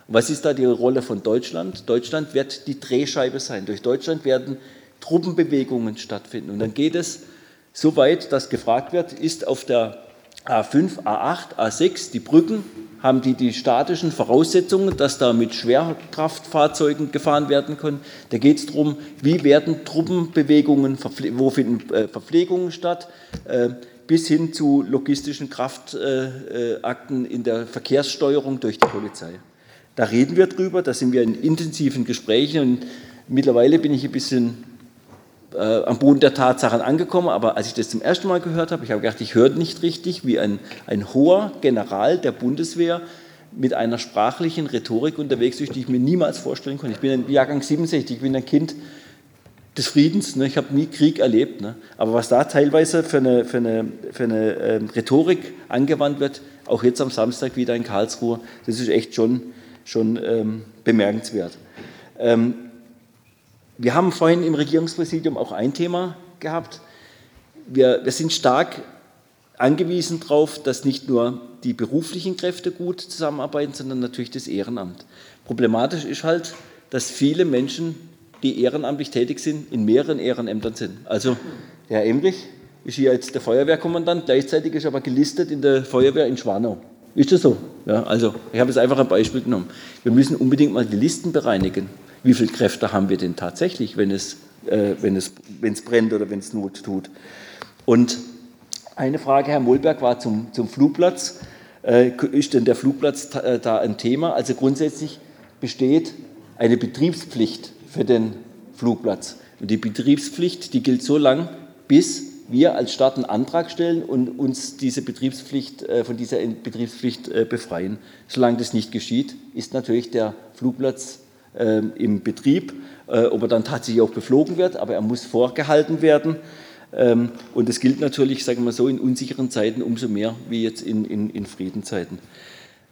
Was ist da die Rolle von Deutschland? Deutschland wird die Drehscheibe sein. Durch Deutschland werden Truppenbewegungen stattfinden. Und dann geht es so weit, dass gefragt wird, ist auf der A5, A8, A6 die Brücken, haben die statischen Voraussetzungen, dass da mit Schwerkraftfahrzeugen gefahren werden können. Da geht es darum, wie werden Truppenbewegungen, wo finden Verpflegungen statt, bis hin zu logistischen Kraftakten in der Verkehrssteuerung durch die Polizei. Da reden wir drüber, da sind wir in intensiven Gesprächen und mittlerweile bin ich ein bisschen am Boden der Tatsachen angekommen, aber als ich das zum ersten Mal gehört habe, ich habe gedacht, ich höre nicht richtig, wie ein hoher General der Bundeswehr mit einer sprachlichen Rhetorik unterwegs ist, die ich mir niemals vorstellen konnte. Ich bin ein Jahrgang 67, ich bin ein Kind des Friedens, ne? Ich habe nie Krieg erlebt, ne? Aber was da teilweise für eine Rhetorik angewandt wird, auch jetzt am Samstag wieder in Karlsruhe, das ist echt schon bemerkenswert. Wir haben vorhin im Regierungspräsidium auch ein Thema gehabt. Wir sind stark angewiesen darauf, dass nicht nur die beruflichen Kräfte gut zusammenarbeiten, sondern natürlich das Ehrenamt. Problematisch ist halt, dass viele Menschen, die ehrenamtlich tätig sind, in mehreren Ehrenämtern sind. Also der Herr Emrich ist hier jetzt der Feuerwehrkommandant, gleichzeitig ist aber gelistet in der Feuerwehr in Schwanau. Ist das so? Ja, also ich habe jetzt einfach ein Beispiel genommen. Wir müssen unbedingt mal die Listen bereinigen. Wie viele Kräfte haben wir denn tatsächlich, wenn es brennt oder wenn es Not tut? Und eine Frage, Herr Mollberg, war zum Flugplatz. Ist denn der Flugplatz da ein Thema? Also grundsätzlich besteht eine Betriebspflicht für den Flugplatz. Und die Betriebspflicht, die gilt so lang, bis wir als Staat einen Antrag stellen und uns von dieser Betriebspflicht befreien. Solange das nicht geschieht, ist natürlich der Flugplatz im Betrieb, ob er dann tatsächlich auch beflogen wird, aber er muss vorgehalten werden. Und das gilt natürlich, sagen wir mal so, in unsicheren Zeiten umso mehr wie jetzt in Friedenszeiten.